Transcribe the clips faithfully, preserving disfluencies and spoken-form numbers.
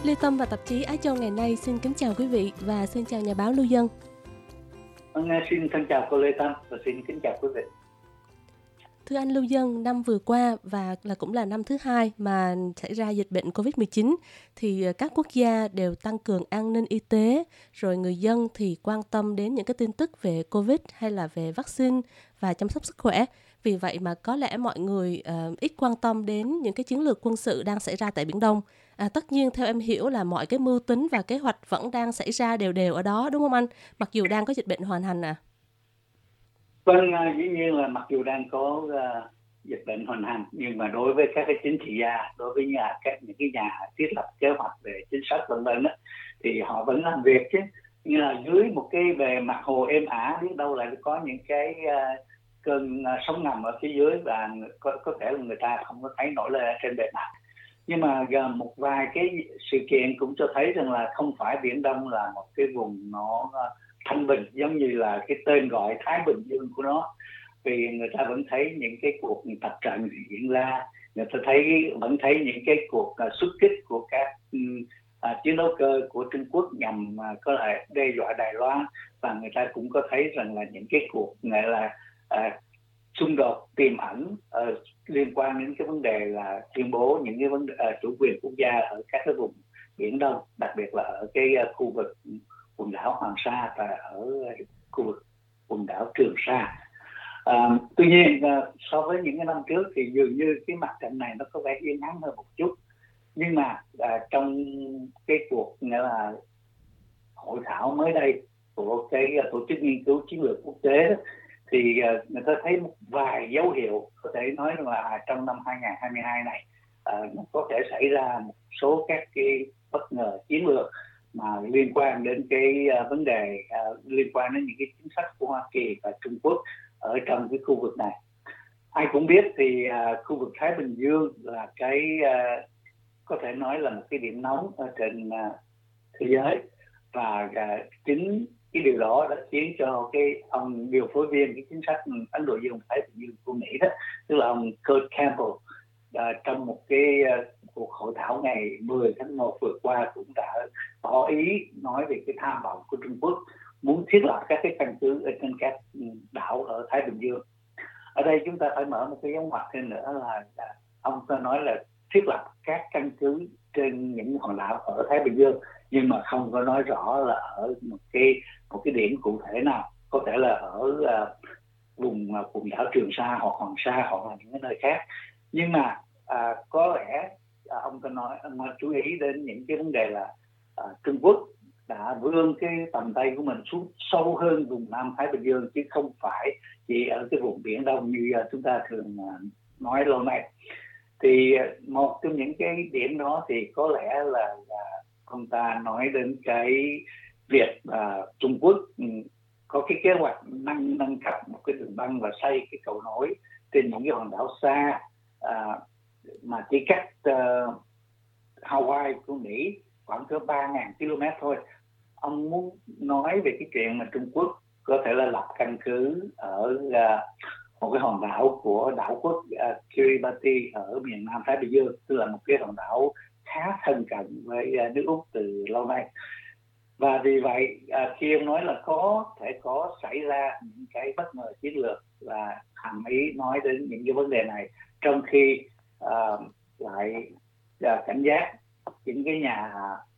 Lê Tâm và tạp chí Á Châu ngày nay xin kính chào quý vị và xin chào nhà báo Lưu Dân. Nghe xin thân chào cô Lê Tâm và xin kính chào quý vị. Thưa anh Lưu Dân, năm vừa qua và là cũng là năm thứ hai mà xảy ra dịch bệnh covid mười chín thì các quốc gia đều tăng cường an ninh y tế, rồi người dân thì quan tâm đến những cái tin tức về Covid hay là về vaccine và chăm sóc sức khỏe. Vì vậy mà có lẽ mọi người uh, ít quan tâm đến những cái chiến lược quân sự đang xảy ra tại Biển Đông. À, tất nhiên theo em hiểu là mọi cái mưu tính và kế hoạch vẫn đang xảy ra đều đều ở đó, đúng không anh? Mặc dù đang có dịch bệnh hoành hành à. Vâng, dĩ nhiên là mặc dù đang có uh, dịch bệnh hoành hành, nhưng mà đối với các cái chính trị gia, đối với nhà các những cái nhà thiết lập kế hoạch về chính sách vân vân đó, thì họ vẫn làm việc chứ. Như là dưới một cái bề mặt hồ êm ả, biết đâu lại có những cái uh, cơn uh, sóng ngầm ở phía dưới và có, có thể là người ta không có thấy nổi lên trên bề mặt. Nhưng mà uh, một vài cái sự kiện cũng cho thấy rằng là không phải Biển Đông là một cái vùng nó uh, thanh bình giống như là cái tên gọi Thái Bình Dương của nó, vì người ta vẫn thấy những cái cuộc tập trận diễn ra, người ta thấy vẫn thấy những cái cuộc uh, xuất kích của các um, uh, chiến đấu cơ của Trung Quốc nhằm uh, có thể đe dọa Đài Loan, và người ta cũng có thấy rằng là những cái cuộc gọi là uh, xung đột tiềm ẩn uh, liên quan đến cái vấn đề là tuyên bố những cái vấn đề uh, chủ quyền quốc gia ở các cái vùng Biển Đông, đặc biệt là ở cái uh, khu vực quần đảo Hoàng Sa và ở khu vực quần đảo Trường Sa. À, tuy nhiên à, so với những cái năm trước thì dường như cái mặt trận này nó có vẻ yên ắng hơn một chút. Nhưng mà à, trong cái cuộc nghĩa là hội thảo mới đây của cái tổ chức nghiên cứu chiến lược quốc tế đó, thì à, người ta thấy một vài dấu hiệu có thể nói là trong năm hai không hai hai này à, nó có thể xảy ra một số các cái bất ngờ chiến lược mà liên quan đến cái uh, vấn đề uh, liên quan đến những cái chính sách của Hoa Kỳ và Trung Quốc ở trong cái khu vực này. Ai cũng biết thì uh, khu vực Thái Bình Dương là cái uh, có thể nói là một cái điểm nóng ở trên uh, thế giới, và uh, chính cái điều đó đã khiến cho cái ông điều phối viên cái chính sách Ấn Độ Dương Thái Bình Dương của Mỹ đó, tức là ông Kurt Campbell, uh, trong một cái uh, cuộc hội thảo ngày mười tháng một vừa qua cũng đã tỏ ý nói về cái tham vọng của Trung Quốc muốn thiết lập các cái căn cứ ở trên các đảo ở Thái Bình Dương. Ở đây chúng ta phải mở một cái dấu ngoặc thêm nữa là, là ông ta nói là thiết lập các căn cứ trên những hòn đảo ở Thái Bình Dương, nhưng mà không có nói rõ là ở một cái một cái điểm cụ thể nào, có thể là ở uh, vùng uh, quần đảo Trường Sa hoặc Hoàng Sa hoặc là những cái nơi khác. Nhưng mà uh, có lẽ À, ông có nói ông chú ý đến những cái vấn đề là à, Trung Quốc đã vươn cái tầm tay của mình xuống sâu hơn vùng Nam Thái Bình Dương, chứ không phải chỉ ở cái vùng Biển Đông như uh, chúng ta thường uh, nói lâu nay. Thì uh, một trong những cái điểm đó thì có lẽ là, là ông ta nói đến cái việc uh, Trung Quốc um, có cái kế hoạch nâng nâng cấp một cái đường băng và xây cái cầu nối trên những cái hòn đảo xa uh, mà chỉ cách uh, Hawaii của Mỹ khoảng cỡ ba nghìn ki lô mét thôi. Ông muốn nói về cái chuyện mà Trung Quốc có thể là lập căn cứ ở uh, một cái hòn đảo của đảo quốc uh, Kiribati ở miền Nam Thái Bình Dương, tức là một cái hòn đảo khá thân cận với uh, nước Úc từ lâu nay. Và vì vậy uh, khi ông nói là có thể có xảy ra những cái bất ngờ chiến lược, là hàm ý nói đến những cái vấn đề này, trong khi uh, lại uh, cảnh giác những cái nhà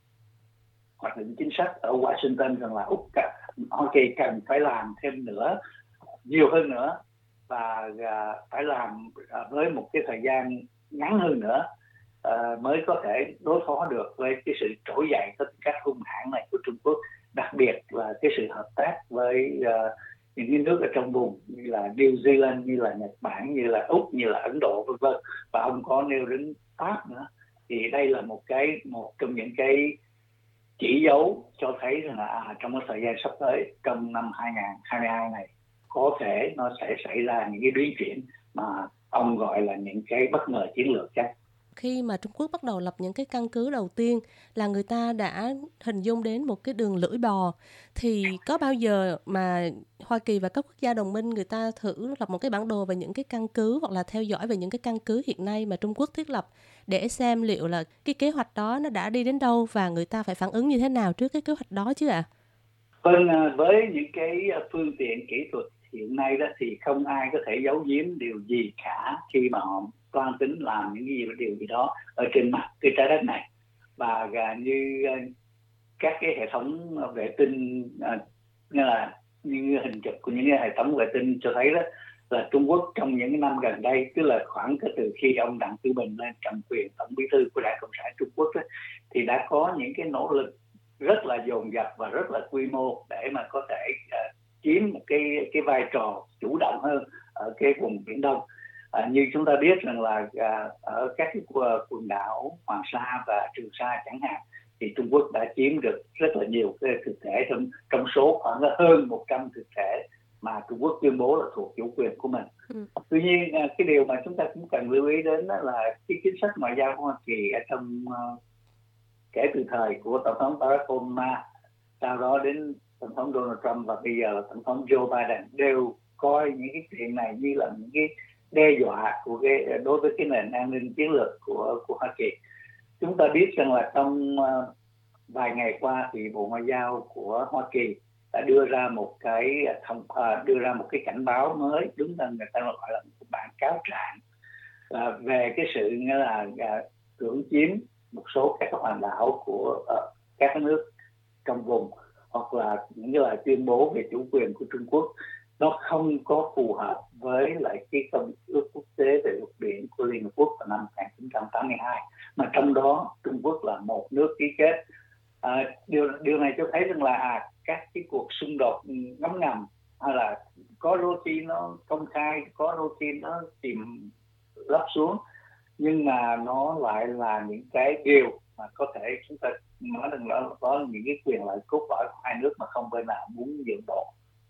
hoạch định chính sách ở Washington rằng là Úc Hoa Kỳ cần phải làm thêm nữa, nhiều hơn nữa, và uh, phải làm uh, với một cái thời gian ngắn hơn nữa uh, mới có thể đối phó được với cái sự trỗi dậy tất các hung hãn này của Trung Quốc, đặc biệt là cái sự hợp tác với uh, những cái nước ở trong vùng như là New Zealand, như là Nhật Bản, như là Úc, như là Ấn Độ vân vân, và ông có nêu đến Pháp nữa. Thì đây là một cái một trong những cái chỉ dấu cho thấy rằng là à, trong cái thời gian sắp tới, trong năm hai không hai hai này, có thể nó sẽ xảy ra những cái biến chuyển mà ông gọi là những cái bất ngờ chiến lược chắc. Khi mà Trung Quốc bắt đầu lập những cái căn cứ đầu tiên là người ta đã hình dung đến một cái đường lưỡi bò. Thì có bao giờ mà Hoa Kỳ và các quốc gia đồng minh người ta thử lập một cái bản đồ về những cái căn cứ hoặc là theo dõi về những cái căn cứ hiện nay mà Trung Quốc thiết lập để xem liệu là cái kế hoạch đó nó đã đi đến đâu và người ta phải phản ứng như thế nào trước cái kế hoạch đó chứ ạ? À? Vâng, với những cái phương tiện kỹ thuật hiện nay đó thì không ai có thể giấu giếm điều gì cả khi mà họ toan tính làm những gì điều gì đó ở trên mặt cái trái đất này. Và như các cái hệ thống vệ tinh như là như hình chụp của những cái hệ thống vệ tinh cho thấy đó là Trung Quốc trong những năm gần đây, tức là khoảng từ khi ông Đặng Tử Bình lên cầm quyền tổng bí thư của Đảng Cộng sản Trung Quốc đó, thì đã có những cái nỗ lực rất là dồn dập và rất là quy mô để mà có thể uh, chiếm một cái cái vai trò chủ động hơn ở cái vùng Biển Đông. Uh, như chúng ta biết rằng là uh, ở các cái quần đảo Hoàng Sa và Trường Sa chẳng hạn, thì Trung Quốc đã chiếm được rất là nhiều cái thực thể trong, trong số khoảng hơn một trăm thực thể mà Trung Quốc tuyên bố là thuộc chủ quyền của mình. Ừ. Tuy nhiên cái điều mà chúng ta cũng cần lưu ý đến đó là cái chính sách ngoại giao của Hoa Kỳ ở trong uh, kể từ thời của Tổng thống Barack Obama, sau đó đến Tổng thống Donald Trump và bây giờ là Tổng thống Joe Biden đều coi những cái chuyện này như là những cái đe dọa của cái đối với cái nền an ninh chiến lược của của Hoa Kỳ. Chúng ta biết rằng là trong uh, vài ngày qua thì Bộ Ngoại giao của Hoa Kỳ đã đưa ra một cái thông uh, đưa ra một cái cảnh báo mới, đúng là người ta gọi là một bản cáo trạng uh, về cái sự nghĩa là uh, cưỡng chiếm một số các hòn đảo của uh, các nước trong vùng, hoặc là những lời tuyên bố về chủ quyền của Trung Quốc nó không có phù hợp với lại cái công ước quốc tế về luật biển của Liên Hợp Quốc vào năm một nghìn chín trăm tám mươi hai, mà trong đó Trung Quốc là một nước ký kết. À, điều điều này cho thấy rằng là à, các cái cuộc xung đột ngấm ngầm hay là có đôi khi nó công khai, có đôi khi nó chìm lấp xuống, nhưng mà nó lại là những cái điều mà có thể chúng ta nói rằng là có những cái quyền lợi cốt lõi của hai nước mà không bên nào muốn nhượng bộ.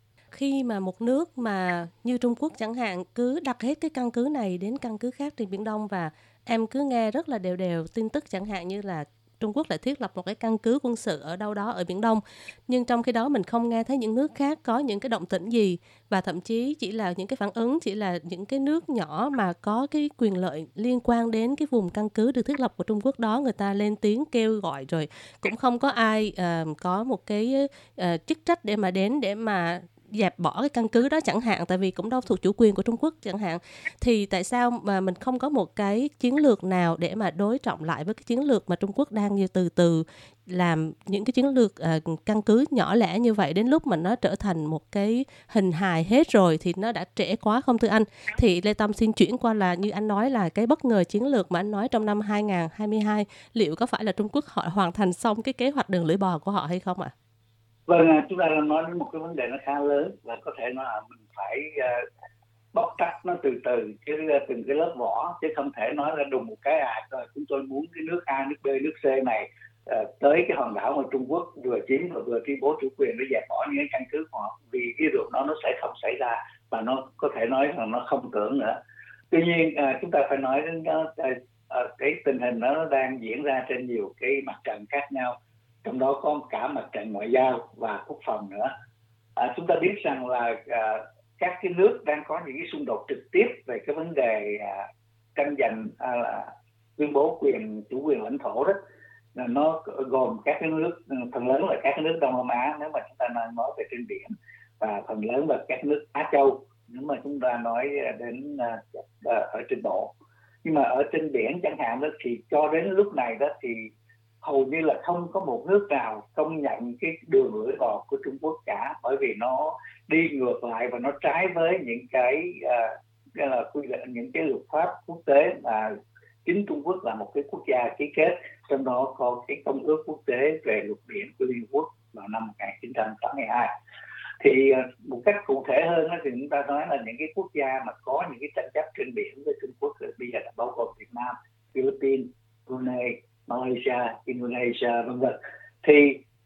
Khi mà một nước mà như Trung Quốc chẳng hạn cứ đặt hết cái căn cứ này đến căn cứ khác trên Biển Đông, và em cứ nghe rất là đều đều tin tức chẳng hạn như là Trung Quốc lại thiết lập một cái căn cứ quân sự ở đâu đó ở Biển Đông, nhưng trong khi đó mình không nghe thấy những nước khác có những cái động tĩnh gì, và thậm chí chỉ là những cái phản ứng chỉ là những cái nước nhỏ mà có cái quyền lợi liên quan đến cái vùng căn cứ được thiết lập của Trung Quốc đó, người ta lên tiếng kêu gọi rồi cũng không có ai uh, có một cái uh, chức trách để mà đến để mà dẹp bỏ cái căn cứ đó chẳng hạn, tại vì cũng đâu thuộc chủ quyền của Trung Quốc chẳng hạn. Thì tại sao mà mình không có một cái chiến lược nào để mà đối trọng lại với cái chiến lược mà Trung Quốc đang như từ từ làm những cái chiến lược uh, căn cứ nhỏ lẻ như vậy, đến lúc mà nó trở thành một cái hình hài hết rồi thì nó đã trễ quá không thưa anh? Thì Lê Tâm xin chuyển qua là như anh nói là cái bất ngờ chiến lược mà anh nói trong năm hai không hai hai, liệu có phải là Trung Quốc họ hoàn thành xong cái kế hoạch đường lưỡi bò của họ hay không ạ? À? Vâng, chúng ta đang nói đến một cái vấn đề nó khá lớn, và có thể nói là mình phải uh, bóc tách nó từ từ, chứ từng cái lớp vỏ, chứ không thể nói là đùng một cái à rồi chúng tôi muốn cái nước A, nước B, nước C này uh, tới cái hòn đảo mà Trung Quốc vừa chiếm và vừa tuyên bố chủ quyền để dẹp bỏ những cái căn cứ của họ, vì cái điều đó nó sẽ không xảy ra và nó có thể nói rằng nó không tưởng nữa. Tuy nhiên uh, chúng ta phải nói đến đó, uh, uh, cái tình hình đó nó đang diễn ra trên nhiều cái mặt trận khác nhau, trong đó có cả mặt trận ngoại giao và quốc phòng nữa. À, chúng ta biết rằng là à, các cái nước đang có những cái xung đột trực tiếp về cái vấn đề à, tranh giành à, là tuyên bố quyền chủ quyền lãnh thổ đó, là nó gồm các cái nước, phần lớn là các cái nước Đông Nam Á nếu mà chúng ta nói về trên biển, và phần lớn là các nước Á Châu nếu mà chúng ta nói đến à, ở trên bộ. Nhưng mà ở trên biển chẳng hạn đó thì cho đến lúc này đó thì hầu như là không có một nước nào công nhận cái đường lưỡi bò của Trung Quốc cả, bởi vì nó đi ngược lại và nó trái với những cái uh, là quy định, những cái luật pháp quốc tế mà chính Trung Quốc là một cái quốc gia ký kết, trong đó có cái công ước quốc tế về luật biển của Liên Hợp Quốc vào năm một nghìn chín trăm tám mươi hai. Thì uh, một cách cụ thể hơn thì chúng ta nói là những cái quốc gia mà có những cái tranh chấp trên biển với Trung Quốc thì bây giờ là bao gồm Việt Nam, Philippines, Brunei, Malaysia, Indonesia vân vân, thì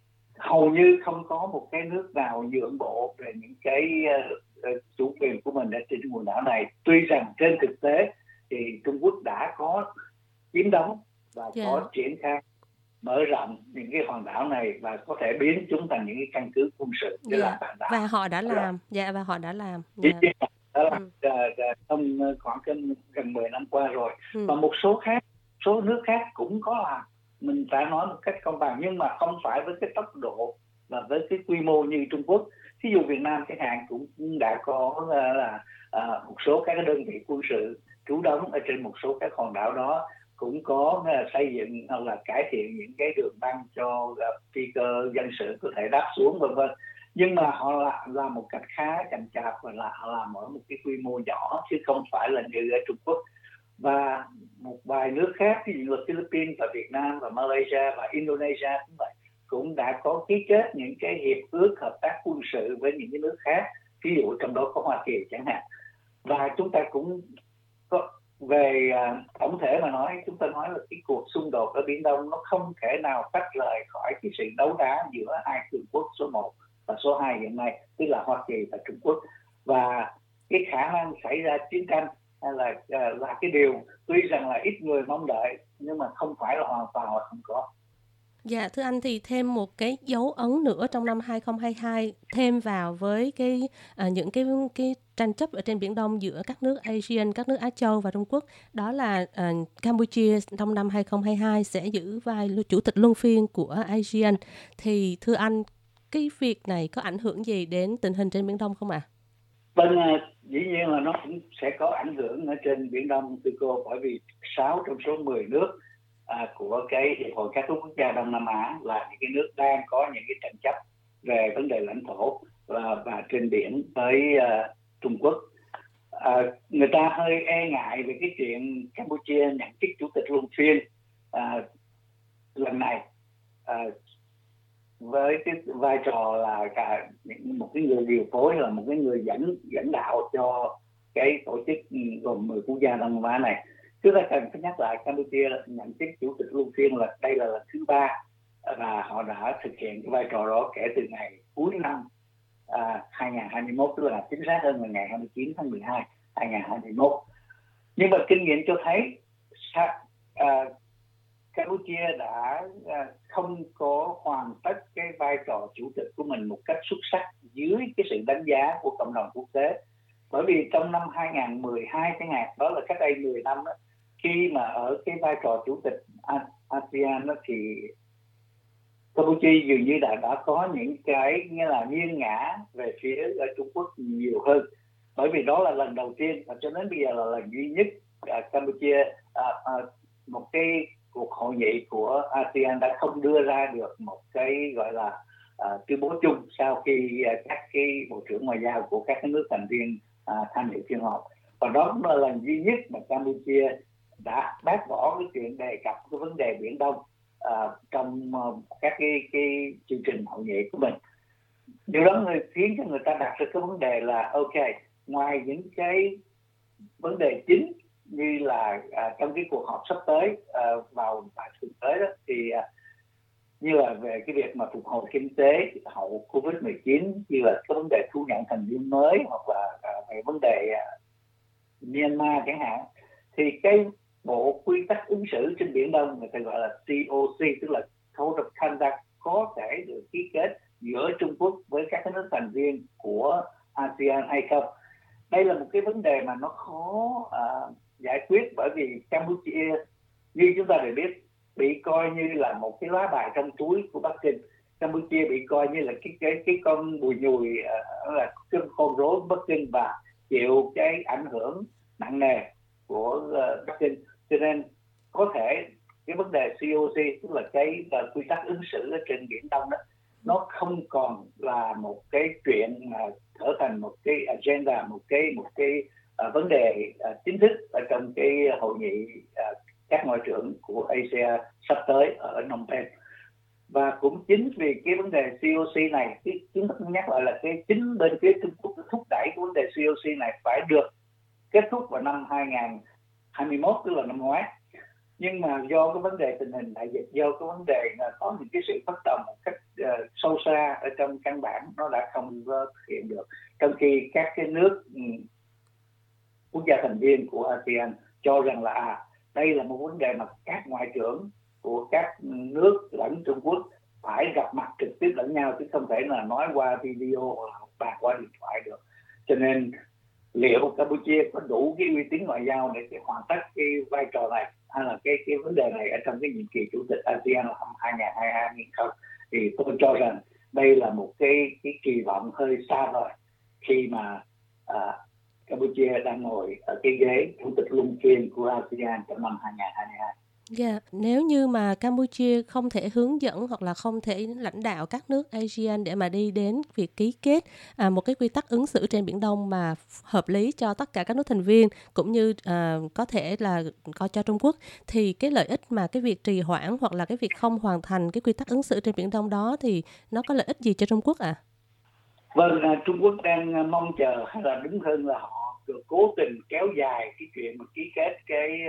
hầu như không có một cái nước nào nhượng bộ về những cái uh, chủ quyền của mình ở trên quần đảo này. Tuy rằng trên thực tế thì Trung Quốc đã có chiếm Yeah. có triển khai mở rộng những cái hòn đảo này và có thể biến chúng thành những cái căn cứ quân sự để Yeah. làm đạn đạo. Và họ đã làm, dạ và họ đã làm. Chỉ Yeah. yeah. Đó là Ừ. uh, trong khoảng gần, gần mười năm qua rồi. Ừ. Và một số khác, số nước khác cũng có làm. Mình phải nói một cách công bằng, nhưng mà không phải với cái tốc độ và với cái quy mô như Trung Quốc. Ví dụ Việt Nam chẳng hạn cũng đã có uh, là uh, một số các đơn vị quân sự trú đóng ở trên một số các hòn đảo đó, cũng có uh, xây dựng hoặc là cải thiện những cái đường băng cho uh, phi cơ dân sự có thể đáp xuống vân vân. Nhưng mà họ làm, làm một cách khá chậm chạp và là họ làm ở một cái quy mô nhỏ chứ không phải là như ở Trung Quốc. Và một vài nước khác, ví dụ là Philippines và Việt Nam và Malaysia và Indonesia cũng vậy, cũng đã có ký kết những cái hiệp ước hợp tác quân sự với những cái nước khác, ví dụ trong đó có Hoa Kỳ chẳng hạn. Và chúng ta cũng có về uh, tổng thể mà nói, chúng ta nói là cái cuộc xung đột ở Biển Đông nó không thể nào tách rời khỏi cái sự đấu đá giữa hai cường quốc số một và số hai hiện nay, tức là Hoa Kỳ và Trung Quốc. Và cái khả năng xảy ra chiến tranh là là cái điều tuy rằng là ít người mong đợi, nhưng mà không phải là hoàn toàn là không có. Dạ, thưa anh, thì thêm một cái dấu ấn nữa trong năm hai không hai hai thêm vào với cái à, những cái cái tranh chấp ở trên Biển Đông giữa các nước ASEAN, các nước Á Châu và Trung Quốc, đó là à, Campuchia trong năm hai không hai hai sẽ giữ vai chủ tịch luân phiên của ASEAN. Thì thưa anh, cái việc này có ảnh hưởng gì đến tình hình trên Biển Đông không ạ? À? Vâng, dĩ nhiên là nó cũng sẽ có ảnh hưởng ở trên Biển Đông, thưa cô, bởi vì sáu trong số mười nước à, của cái Hiệp hội các quốc gia Đông Nam Á là những cái nước đang có những cái tranh chấp về vấn đề lãnh thổ và, và trên biển với uh, Trung Quốc. À, người ta hơi e ngại về cái chuyện Campuchia nhận chức chủ tịch luân phiên à, lần này, à, với cái vai trò là cả một cái người điều phối, là một cái người dẫn dẫn đạo cho cái tổ chức gồm mười quốc gia Đông Nam Á này. Chúng ta cần phải nhắc lại, Campuchia nhận chức chủ tịch luân phiên là đây là lần thứ ba và họ đã thực hiện cái vai trò đó kể từ ngày cuối năm à, hai không hai mốt, tức là chính xác hơn là ngày hai mươi chín tháng mười hai hai không hai mốt. Nhưng mà kinh nghiệm cho thấy à, Campuchia đã à, không có hoàn tất cái vai trò chủ tịch của mình một cách xuất sắc dưới cái sự đánh giá của cộng đồng quốc tế. Bởi vì trong năm hai không một hai chẳng hạn, đó là cách đây mười năm đó, khi mà ở cái vai trò chủ tịch a sê an đó, thì Campuchia dường như đã đã có những cái nghĩa là nghiêng ngã về phía ở Trung Quốc nhiều hơn. Bởi vì đó là lần đầu tiên và cho đến bây giờ là lần duy nhất à, Campuchia à, à, một cái cuộc hội nghị của a sê an đã không đưa ra được một cái gọi là à, tuyên bố chung sau khi à, các cái bộ trưởng ngoại giao của các cái nước thành viên à, tham dự phiên họp. Và đó cũng là lần duy nhất mà Campuchia đã bác bỏ cái chuyện đề cập cái vấn đề Biển Đông à, trong uh, các cái cái chương trình hội nghị của mình. Điều đó người khiến cho người ta đặt ra cái vấn đề là ok, ngoài những cái vấn đề chính như là à, trong cái cuộc họp sắp tới à, vào vài tuần tới đó, thì à, như là về cái việc mà phục hồi kinh tế hậu covid mười chín, như là cái vấn đề thu nhận thành viên mới, hoặc là à, về vấn đề à, Myanmar chẳng hạn, thì cái bộ quy tắc ứng xử trên Biển Đông người ta gọi là xê o xê, tức là Code of Conduct, có thể được ký kết giữa Trung Quốc với các nước thành viên của a sê an hay không. Đây là một cái vấn đề mà nó khó uh, giải quyết, bởi vì Campuchia như chúng ta đều biết bị coi như là một cái lá bài trong túi của Bắc Kinh. Campuchia bị coi như là cái cái cái con bùi nhùi, uh, là cái con rối của Bắc Kinh và chịu cái ảnh hưởng nặng nề của uh, Bắc Kinh. Cho nên có thể cái vấn đề xê o xê, tức là cái uh, quy tắc ứng xử ở trên Biển Đông đó, nó không còn là một cái chuyện mà trở thành một cái agenda, một cái một cái uh, vấn đề uh, chính thức ở trong cái hội nghị uh, các ngoại trưởng của a sê an sắp tới ở Phnom Penh. Và cũng chính vì cái vấn đề xê o xê này, cái chúng ta nhắc lại là cái chính bên phía Trung Quốc thúc đẩy cái vấn đề xê o xê này phải được kết thúc vào năm hai không hai mốt, tức là năm ngoái. Nhưng mà do cái vấn đề tình hình đại dịch, do cái vấn đề là có những cái sự bất đồng một cách uh, sâu xa ở trong căn bản, nó đã không uh, thực hiện được. Trong khi các cái nước um, quốc gia thành viên của a sê an cho rằng là à, đây là một vấn đề mà các ngoại trưởng của các nước lẫn Trung Quốc phải gặp mặt trực tiếp lẫn nhau, chứ không thể là nói qua video hoặc bàn qua điện thoại được. Cho nên liệu Campuchia có đủ cái uy tín ngoại giao để hoàn tất cái vai trò này, hay là cái cái vấn đề này ở trong cái nhiệm kỳ chủ tịch a sê an năm hai nghìn không trăm hai mươi hai hay không? Thì tôi cho rằng đây là một cái cái kỳ vọng hơi xa vời khi mà à, Campuchia đang ngồi ở cái ghế chủ tịch luân phiên của a sê an trong năm hai nghìn không trăm hai mươi hai. Dạ, yeah. Nếu như mà Campuchia không thể hướng dẫn hoặc là không thể lãnh đạo các nước a sê an để mà đi đến việc ký kết à, một cái quy tắc ứng xử trên Biển Đông mà hợp lý cho tất cả các nước thành viên, cũng như à, có thể là có cho Trung Quốc, thì cái lợi ích mà cái việc trì hoãn hoặc là cái việc không hoàn thành cái quy tắc ứng xử trên Biển Đông đó thì nó có lợi ích gì cho Trung Quốc ạ? À? Vâng, Trung Quốc đang mong chờ, hay là đúng hơn là họ được cố tình kéo dài cái chuyện mà ký kết cái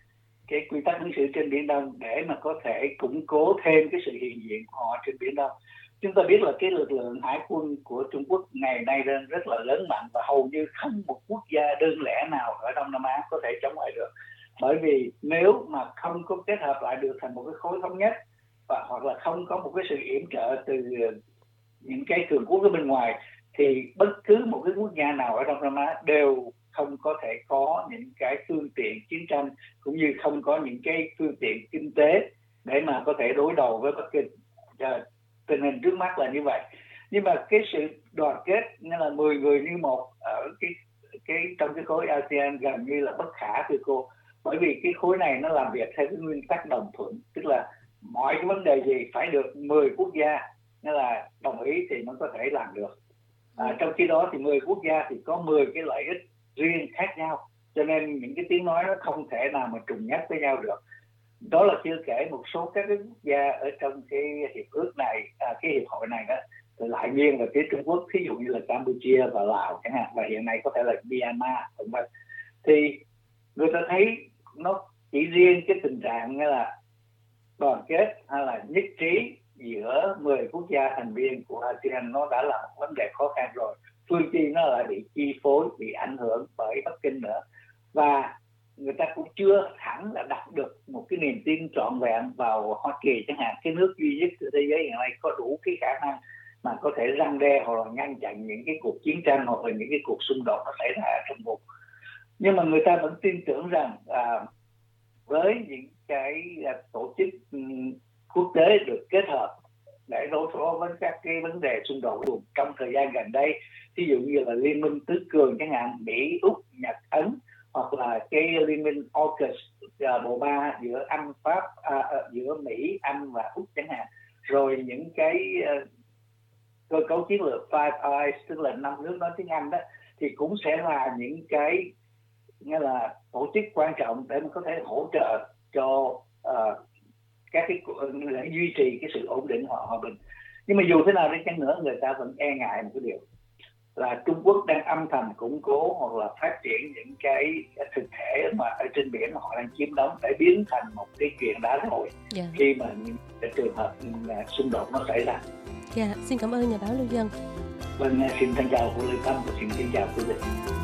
cái quy tắc ứng xử trên Biển Đông để mà có thể củng cố thêm cái sự hiện diện của họ trên Biển Đông. Chúng ta biết là cái lực lượng hải quân của Trung Quốc ngày nay đang rất là lớn mạnh, và hầu như không một quốc gia đơn lẻ nào ở Đông Nam Á có thể chống lại được. Bởi vì nếu mà không có kết hợp lại được thành một cái khối thống nhất, và hoặc là không có một cái sự yểm trợ từ những cái cường quốc ở bên ngoài, thì bất cứ một cái quốc gia nào ở Đông Nam Á đều không có thể có những cái phương tiện chiến tranh, cũng như không có những cái phương tiện kinh tế để mà có thể đối đầu với Bắc Kinh. Tình hình trước mắt là như vậy. Nhưng mà cái sự đoàn kết, nghĩa là mười người như một ở cái cái trong cái khối a sê an gần như là bất khả thưa cô. Bởi vì cái khối này nó làm việc theo cái nguyên tắc đồng thuận, tức là mọi cái vấn đề gì phải được mười quốc gia nghĩa là đồng ý thì nó có thể làm được. À, trong khi đó thì mười quốc gia thì có mười cái lợi ích riêng khác nhau, cho nên những cái tiếng nói nó không thể nào mà trùng nhất với nhau được. Đó là chưa kể một số các cái quốc gia ở trong cái hiệp ước này, à, cái hiệp hội này đó, thì lại nghiêng về phía Trung Quốc, ví dụ như là Campuchia và Lào chẳng hạn, và hiện nay có thể là Myanmar, vân vân. Thì người ta thấy nó chỉ riêng cái tình trạng như là đoàn kết hay là nhất trí giữa mười quốc gia thành viên của a sê an nó đã là một vấn đề khó khăn rồi. Phương Chi nó lại bị chi phối, bị ảnh hưởng bởi Bắc Kinh nữa, và người ta cũng chưa hẳn là đặt được một cái niềm tin trọn vẹn vào Hoa Kỳ chẳng hạn, cái nước duy nhất trên thế giới hiện nay có đủ cái khả năng mà có thể răn đe hoặc là ngăn chặn những cái cuộc chiến tranh hoặc là những cái cuộc xung đột nó xảy ra trong vùng. Nhưng mà người ta vẫn tin tưởng rằng à, với những cái à, tổ chức um, quốc tế được kết hợp để đối phó với các cái vấn đề xung đột vùng trong thời gian gần đây, ví dụ như là Liên minh tứ cường chẳng hạn, Mỹ, Úc, Nhật, Ấn, hoặc là cái liên minh AUKUS, uh, bộ ba giữa Anh, Pháp, uh, giữa Mỹ, Anh và Úc chẳng hạn, rồi những cái uh, cơ cấu chiến lược Five Eyes, tức là năm nước nói tiếng Anh đó, thì cũng sẽ là những cái nghĩa là tổ chức quan trọng để mà có thể hỗ trợ cho uh, các cái để duy trì cái sự ổn định hòa bình. Nhưng mà dù thế nào đi chăng nữa, người ta vẫn e ngại một cái điều là Trung Quốc đang âm thầm củng cố hoặc là phát triển những cái thực thể mà ở trên biển họ đang chiếm đóng để biến thành một cái chuyện đã rồi yeah. khi mà những cái trường hợp xung đột nó xảy ra. Dạ, yeah, xin cảm ơn nhà báo Lưu Dân. Vâng, xin thân chào cô Lê Tâm và xin xin chào quý vị.